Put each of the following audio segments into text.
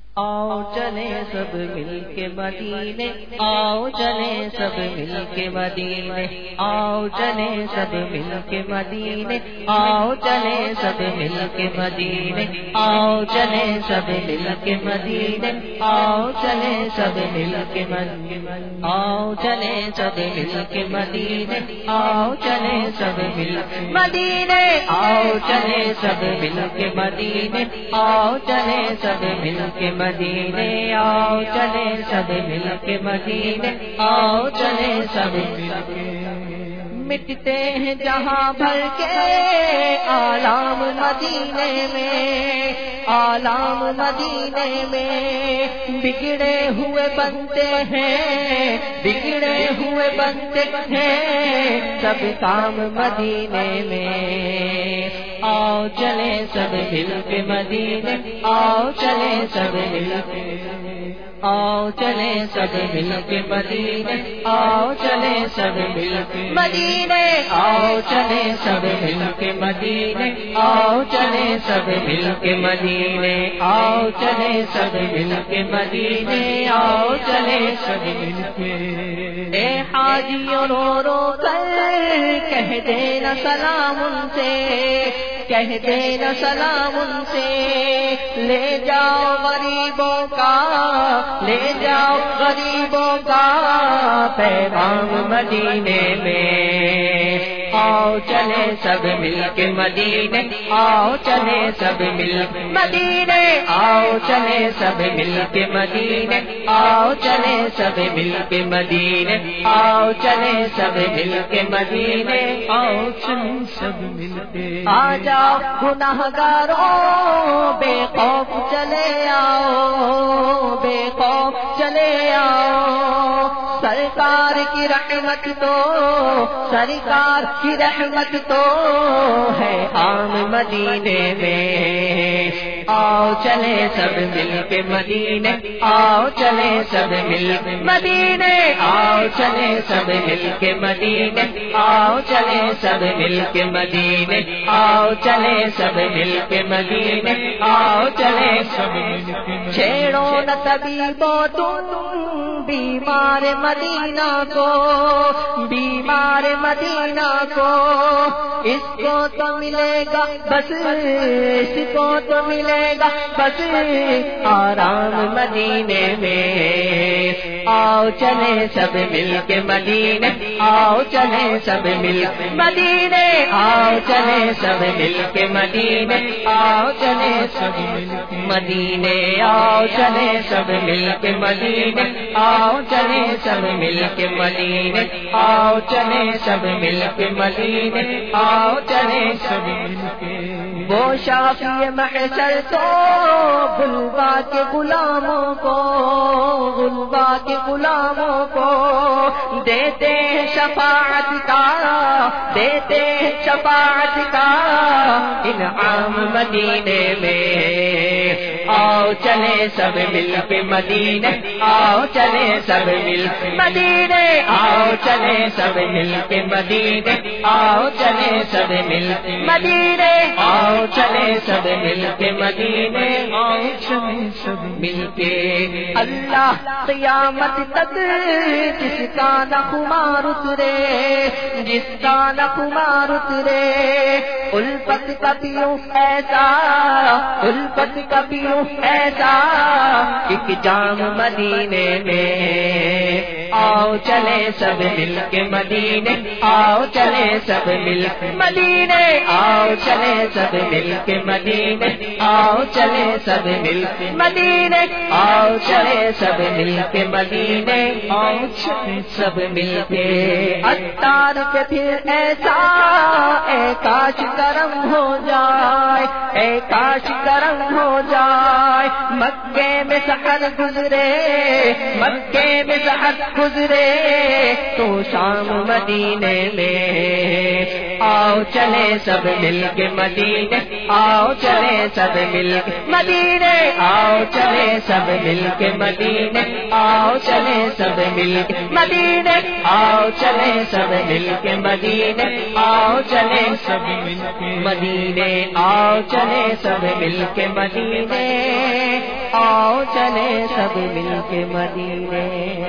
آؤ چلے سب مل کے مدینے، آؤ چلے سب مل کے مدینے، آؤ چلے سب مل کے مدینے، آؤ چلے سب مل کے مدینے، آؤ چلے سب مل کے مدینے، آؤ چلے سب مل کے مدینے، آؤ چلے سب مل کے مدینے، آؤ چلے سب مل کے مدینے، آؤ چلے سب مل کے مدینے، آؤ چلے سب مل کے مدینے، آؤ چلے سب مل کے مدینے، آؤ چلے سب مل کے مٹتے ہیں جہاں بھر کے آلام مدینے میں، آلام مدینے میں بگڑے ہوئے بنتے ہیں، بگڑے ہوئے بنتے ہیں سب کام مدینے میں، آؤ چلے سب مل کے مدینے، آؤ چلے سب مل کے، آؤ چلے سب مل کے مدینے، آؤ چلے سب مل کے مدینے، آؤ چلے سب مل کے مدینے، آؤ چلے سب مل کے مدینے، آؤ چلے سب مل کے مدینے، آؤ چلے سب مل کے اے حاجیوں رو رو کر کہہ دینا سلام ان سے، کہہ دینا سلام ان سے، لے جاؤ غریبوں کا، لے جاؤ غریبوں کا پیغام مدینے میں، آؤ چلے سب مل کے مدینے، آؤ چلے سب مل کے مدینے، آؤ چلے سب مل کے مدینے، آؤ چلے سب مل کے مدینے، آؤ چلے سب مل کے مدینے، آؤ چلے سب مل کے آ جاؤ گناہگاروں بے خوف چلے آؤ، بے خوف چلے آؤ، سرکار کی رحمت تو، سرکار کی رحمت تو ہے عام مدینے میں، آؤ چلے سب مل کے مدینے، آؤ چلے سب مل کے مدینے، آؤ چلے سب مل کے مدینے، آؤ چلے سب مل کے مدینے، آؤ چلے سب مل کے مدینے، آؤ چلے سب مل کے چھیڑو نہ طبیبو تم بیمار مدینہ کو، بیمار مدینہ کو، اس کو تو ملے گا بس، اس کو تو ملے گا بس آرام مدینے میں، آؤ چلے سب مل کے مدینے، آؤ چلے سب مل کے مدینے، آؤ چلے سب مل کے مدینے، آؤ چلے سب مل کے مدینے، آؤ چلے سب مل کے مدینے، آؤ چلے سب مل کے مدینے، آؤ چلے سب مل کے مدینے، آؤ چلے سب مل کے وہ شافی محشر تو بلوا کے غلاموں کو، بلوا کے غلاموں کو دیتے ہیں شفاعت کا، دیتے ہیں شفاعت کا انعام مدینے میں، آؤ چلے سب مل کے مدینے، آؤ چلے سب مل کے مدینے، آؤ چلے سب مل کے مدینے، آؤ چلے سب مل کے مدینے، آؤ چلے سب مل کے مدینے، آؤ چلے سب مل کے اللہ قیامت تک جس کا نہ خمار اترے، جس کا نہ خمار اترے، الفت کا پیوں ایسا، الفت کا پیوں ایسا ایک جام مدینے میں، آؤ چلے سب مل کے مدینے، آؤ چلے سب مل کے مدینے، آؤ چلے سب مل کے مدینے، آؤ چلے سب مل کے مدینے، آؤ چلے سب مل کے مدینے، آؤ چلے سب مل کے عطار کے پھر ایسا اے کاش کرم ہو جائے، اے کاش کرم ہو جائے، مکے میں سحر گزرے، مکے میں سحر گزرے تو شام مدینے میں، آؤ چلے سب مل کے مدینے آؤ چلے سب مل کے مدینے آؤ چلے سب مل کے مدینے آؤ چلے سب مل کے مدینے آؤ چلے سب مل کے مدینے آؤ چلے سب مل کے مدینے آؤ چلے سب مل کے مدینے آؤ چلے سب مل کے مدینے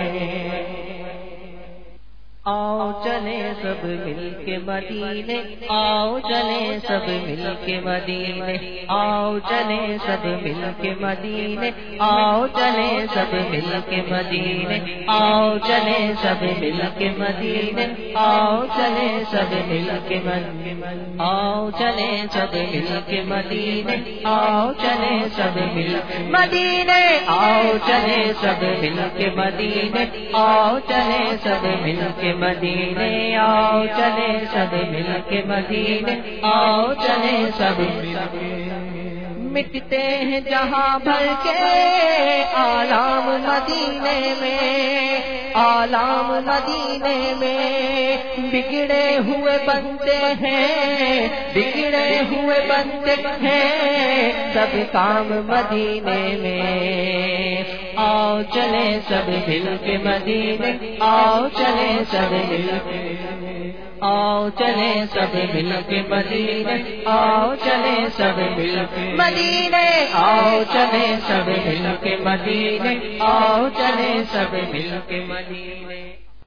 آؤ چلے سب مل کے مدینے آؤ چلے سب مل کے مدینے آؤ چلے سب مل کے مدینے آؤ چلے سب مل کے مدینے آؤ چلے سب مل کے مدینے آؤ چلے سب مل کے مدینے آؤ چلے سب مل کے مدینے آؤ چلے سب مل مدینے آؤ چلے سب مل کے مدینے آؤ چلے سب مل کے مدینے آؤ چلے سب مل کے مدینے آؤ چلے سب مل کے مٹتے ہیں جہاں بھر کے آلام مدینے میں آلام مدینے میں بگڑے ہوئے بنتے ہیں بگڑے ہوئے بنتے ہیں سب کام مدینے میں آؤ چلے سب مل کے مدینے آؤ چلے سب مل کے آؤ چلے سب مل کے مدینے آؤ چلے سب مل کے مدینے آؤ چلے سب مل کے مدینے آؤ چلے سب مل کے مدینے